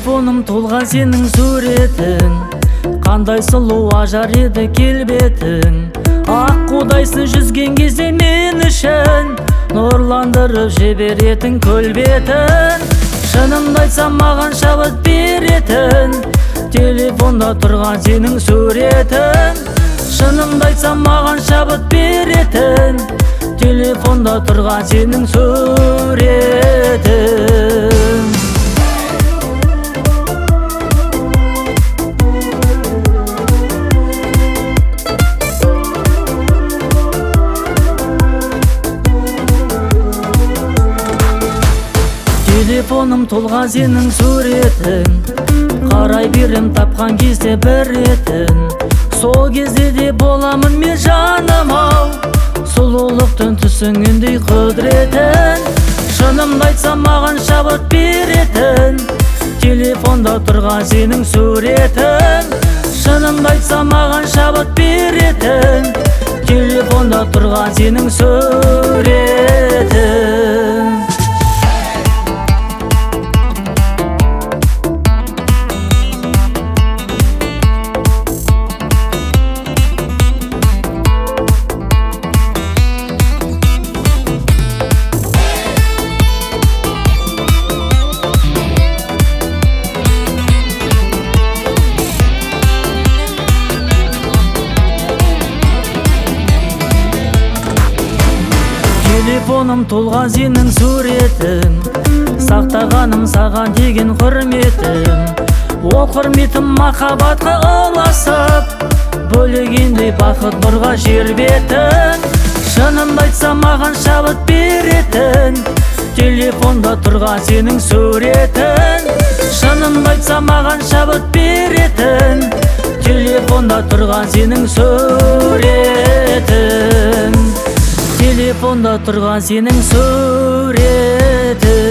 Телефоным толған сенің суретің, қандай сұлу ажар еді келбетің. Ақ қудайсың жүзген кезде мен үшін, нұрландырып жіберетін көлбетін. Шынымды айтсам маған шабыт беретін, телефонда тұрған сенің суретің. Шынымды айтсам маған шабыт беретін, телефонда тұрған сенің суретің. Телефоным толған сенің суретің, қарай берем тапқан кезде бір ретін. Сол кезде де боламын мен жаным ау, сұлулықтың түсіңіндей құдіретін. Шынымды айтсам маған шабыт беретін, телефонда тұрған сенің суретің. Шынымды айтсам маған шабыт беретін, телефонда тұрған сенің суретің. Телефоным толған сенің суретің, сақтағаным саған деген құрметім. Ол құрметім махаббатқа ұласып, бөлегендей бақыт нұрға жер бетін. Шынымды айтсам маған шабыт беретін, телефонда тұрған сенің суретің. Шынымды айтсам маған шабыт беретін, телефонда тұрған сенің суретің. Телефонда тұрған сенің суретің.